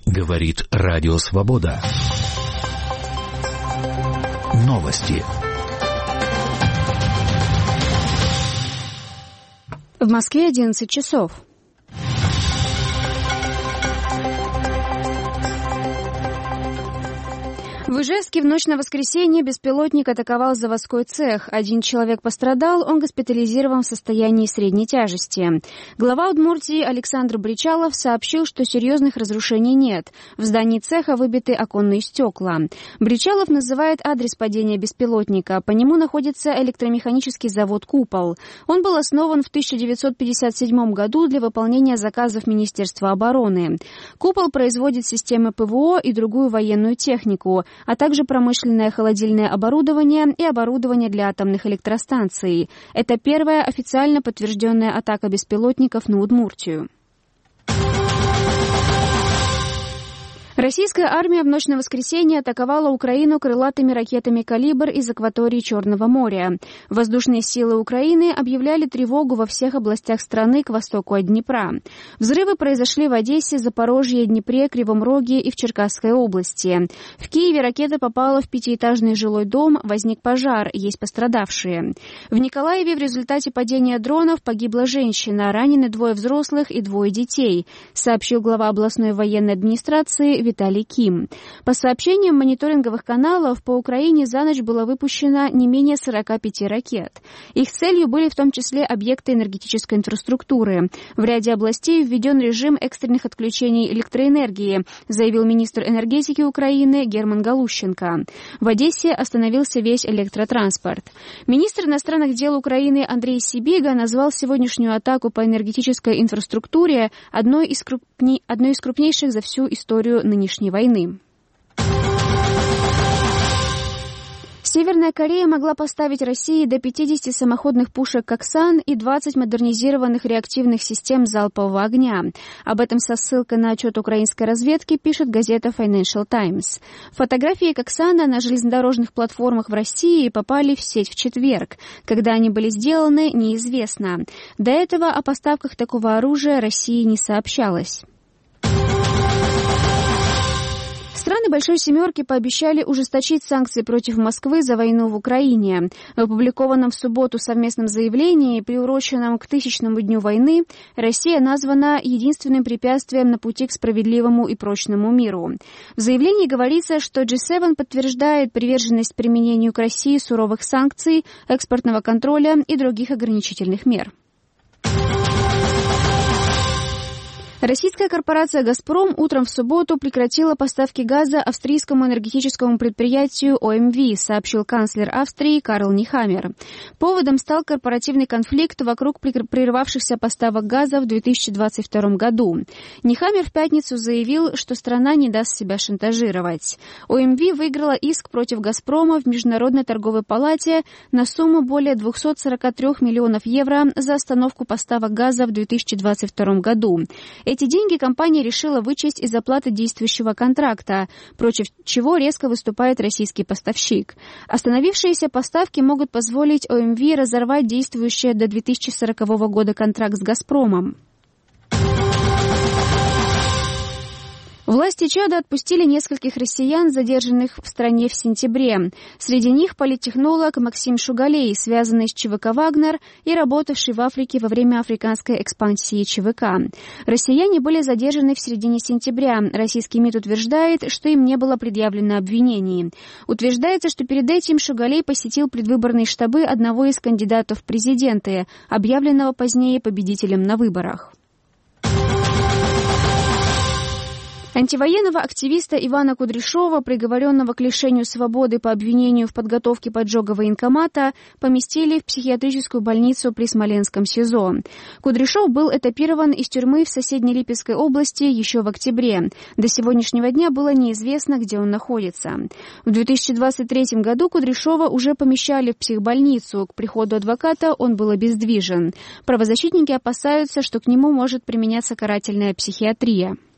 Говорит Радио Свобода. Новости. В Москве 11 часов. В Ижевске в ночь на воскресенье беспилотник атаковал заводской цех. 1 человек пострадал, он госпитализирован в состоянии средней тяжести. Глава Удмуртии Александр Бричалов сообщил, что серьезных разрушений нет. В здании цеха выбиты оконные стекла. Бричалов называет адрес падения беспилотника. По нему находится электромеханический завод «Купол». Он был основан в 1957 году для выполнения заказов Министерства обороны. «Купол» производит системы ПВО и другую военную технику, а также промышленное холодильное оборудование и оборудование для атомных электростанций. Это первая официально подтвержденная атака беспилотников на Удмуртию. Российская армия в ночь на воскресенье атаковала Украину крылатыми ракетами «Калибр» из акватории Черного моря. Воздушные силы Украины объявляли тревогу во всех областях страны к востоку от Днепра. Взрывы произошли в Одессе, Запорожье, Днепре, Кривом Роге и в Черкасской области. В Киеве ракета попала в 5-этажный жилой дом, возник пожар, есть пострадавшие. В Николаеве в результате падения дронов погибла женщина, ранены 2 взрослых и 2 детей, сообщил глава областной военной администрации Виталий Ким. По сообщениям мониторинговых каналов, по Украине за ночь было выпущено не менее 45 ракет. Их целью были в том числе объекты энергетической инфраструктуры. В ряде областей введен режим экстренных отключений электроэнергии, заявил министр энергетики Украины Герман Галущенко. В Одессе остановился весь электротранспорт. Министр иностранных дел Украины Андрей Сибига назвал сегодняшнюю атаку по энергетической инфраструктуре одной из крупнейших за всю историю нынешней войны. Северная Корея могла поставить России до 50 самоходных пушек «Коксан» и 20 модернизированных реактивных систем залпового огня. Об этом со ссылкой на отчет украинской разведки пишет газета Financial Times. Фотографии «Коксана» на железнодорожных платформах в России попали в сеть в четверг. Когда они были сделаны, неизвестно. До этого о поставках такого оружия России не сообщалось. Страны Большой Семерки пообещали ужесточить санкции против Москвы за войну в Украине. В опубликованном в субботу совместном заявлении, приуроченном к 1000-му дню войны, Россия названа единственным препятствием на пути к справедливому и прочному миру. В заявлении говорится, что G7 подтверждает приверженность применению к России суровых санкций, экспортного контроля и других ограничительных мер. Российская корпорация «Газпром» утром в субботу прекратила поставки газа австрийскому энергетическому предприятию ОМВ, сообщил канцлер Австрии Карл Нехаммер. Поводом стал корпоративный конфликт вокруг прервавшихся поставок газа в 2022 году. Нехаммер в пятницу заявил, что страна не даст себя шантажировать. ОМВ выиграла иск против «Газпрома» в Международной торговой палате на сумму более 243 миллионов евро за остановку поставок газа в 2022 году. Эти деньги компания решила вычесть из оплаты действующего контракта, против чего резко выступает российский поставщик. Остановившиеся поставки могут позволить ОМВ разорвать действующий до 2040 года контракт с «Газпромом». Власти Чада отпустили нескольких россиян, задержанных в стране в сентябре. Среди них политтехнолог Максим Шугалей, связанный с ЧВК «Вагнер» и работавший в Африке во время африканской экспансии ЧВК. Россияне были задержаны в середине сентября. Российский МИД утверждает, что им не было предъявлено обвинений. Утверждается, что перед этим Шугалей посетил предвыборные штабы одного из кандидатов в президенты, объявленного позднее победителем на выборах. Антивоенного активиста Ивана Кудряшова, приговоренного к лишению свободы по обвинению в подготовке поджога военкомата, поместили в психиатрическую больницу при Смоленском СИЗО. Кудряшов был этапирован из тюрьмы в соседней Липецкой области еще в октябре. До сегодняшнего дня было неизвестно, где он находится. В 2023 году Кудряшова уже помещали в психбольницу. К приходу адвоката он был обездвижен. Правозащитники опасаются, что к нему может применяться карательная психиатрия.